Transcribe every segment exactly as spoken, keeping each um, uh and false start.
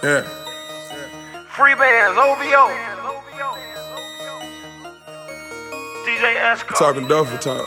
Yeah. Free bands, O V O. D J Esco. Talking duffel talk.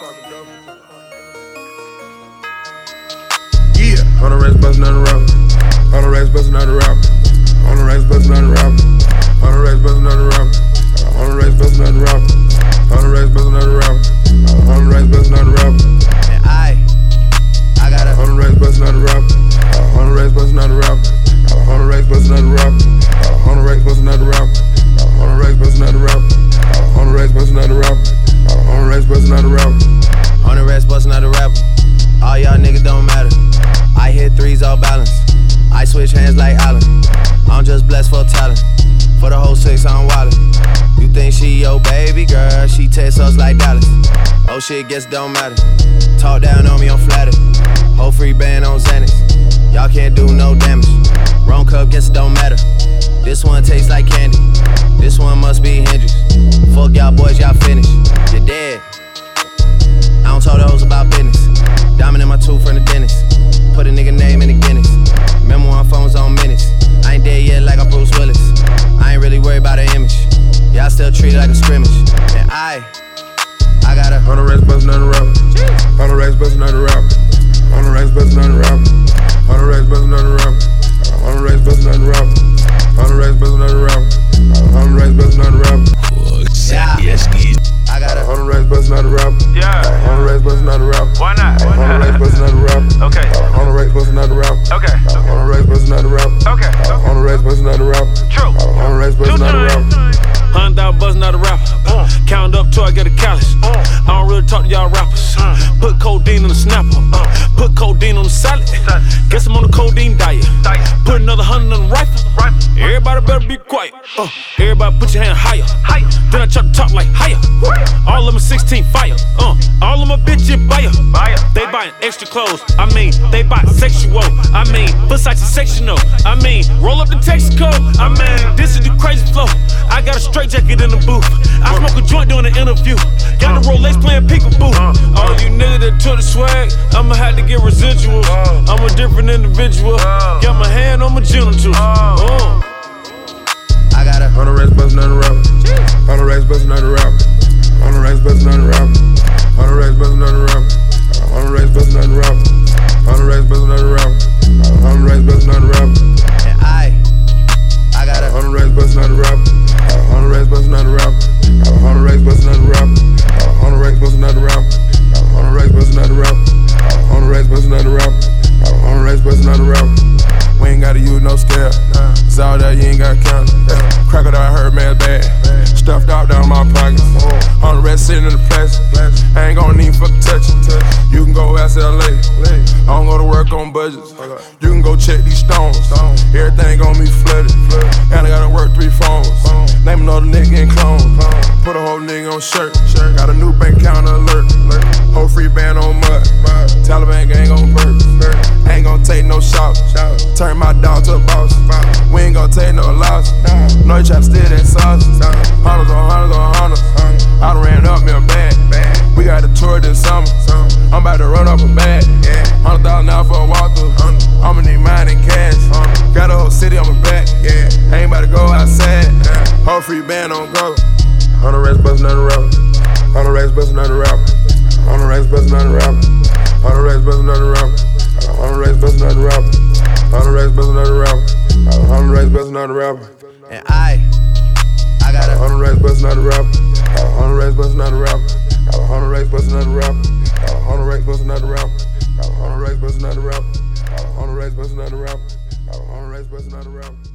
Yeah. On the racks bustin' out the rapper. On the racks bustin' out the rapper. On the racks bustin' out the rapper. On the racks bustin' out the rapper. On the racks bustin' out the rapper. On the racks bustin' out the rapper. On the racks bustin' out the rapper. And I, I got a On the racks bustin' out the rapper. On the racks bustin' out the rapper. On the racks bustin' out the rapper. On the racks bustin' out the rapper. On the racks bustin' out the rapper. On the racks bustin' out the rapper. On the racks bustin' out the rapper. On the racks bustin' out the rapper. All y'all niggas don't matter. I hit threes all balance. I switch hands like Allen. I'm just blessed for talent. For the whole six, I'm wildin'. You think she your baby girl? She text us like Dallas. Oh shit, guess it don't matter. Talk down on me, I'm flattered. Whole free band on Xanax. Y'all can't do no damage. Wrong cup, guess it don't matter. This one tastes like candy. This one must be Hendrix. Fuck y'all boys, y'all finished. You're dead. I don't talk to hoes about business. Diamond in my tooth from the dentist. Put a nigga name in the Guinness. Remember when phones on minutes. I ain't dead yet like I'm Bruce Willis. I ain't really worried about the image. Y'all still treat it like a scrimmage. And I, I got a On the racks bustin' out the rapper. On the racks bustin' out the rapper. On the racks bustin' out the rapper. On the racks bustin' out the rapper. On the racks bustin' out the rapper. On the racks bustin' out the rapper. On the racks bustin' out the rapper. Yeah. I got a On the racks bustin' out the rapper. Yeah. On the racks bustin' out the rapper. Why not? Why On the racks not? bustin' out the rapper. Okay. On the racks bustin' out the rapper. Okay. On the racks bustin' out the rapper. Okay. On the racks bustin' out the rapper. True. On the racks bustin' out the rapper. Hundred dollar buzzing out a rapper. Uh, count up till I get a callus. Uh, I don't really talk to y'all rappers. Uh, put codeine on the snapper. Uh, put codeine on the salad. Guess I'm on the codeine diet. Put another hundred on the rifle. Everybody better be quiet. Uh, everybody put your hand higher. Then I try to talk like higher. All of them sixteen fire. Uh, all of my bitches buyer. They buying extra clothes. I mean, they buy sexual. I mean, Versace sectional. I mean, roll up the Texaco. I mean, this is the crazy flow. I got a straight jacket in the booth. I smoke a joint during the interview. Got the Rolex playing peekaboo. All you niggas that took the swag, I'ma have to get residuals. I'm a different individual. Got my hand on my genitals. Uh. I got a On the racks bustin' out the rapper. On the racks bustin' out the rapper. On the racks bustin' out the rapper. On the racks bustin' out the rapper. On the racks bustin' out the rapper. On the racks bustin' out the rapper. On the racks bustin' out the rapper. and I, I got a On the racks bustin' out the rapper. On the racks bustin' out the rapper. On the racks bustin' out the rapper. On the racks bustin' out the rapper. On the racks bustin' out the rapper. On the racks bustin' out the rapper. On the racks bustin' out the rapper. We ain't gotta use no scale. It's all that you ain't gotta count. Crocodile hurt man's bad. Stuffed out down my pockets. On the rest sitting in the plastic. I ain't gonna need fucking touch it. You can go ask L A. I don't go to work on budgets. You can go check these stones. Everything gon' be flooded. And I gotta work three phones. Name another nigga and clone. Put a whole nigga on shirt. Got a new bank account alert. Whole free band on mud. Taliban gang on burp. Ain't gon' take no shots. Turn my dog to a boss. We ain't gon' take no loss. No, you try to steal that sauce. Hunters on hunters on hunters. I done ran up me a bag. We got the tour this summer. I'm about to run up a bag. Hundred thousand dollars for a walkthrough. I'ma need mine in cash. Got a whole city on my back. Ain't about to go outside. Whole free band on go. On the racks bustin' out the rapper. On the racks bustin' out the rapper. On the racks bustin' out the rapper. On the racks bustin' out the rapper. On the racks bustin' out the rapper. On the racks bustin' out the rapper. On the racks bustin' out the rapper. and I, I got a On the racks bustin' out the rapper. On the racks bustin' out the rapper. On the racks bustin' out the rapper. On the racks bustin' out the rapper. On the racks bustin' out the rapper. On the racks bustin' out the rapper. On the racks bustin' out the rapper.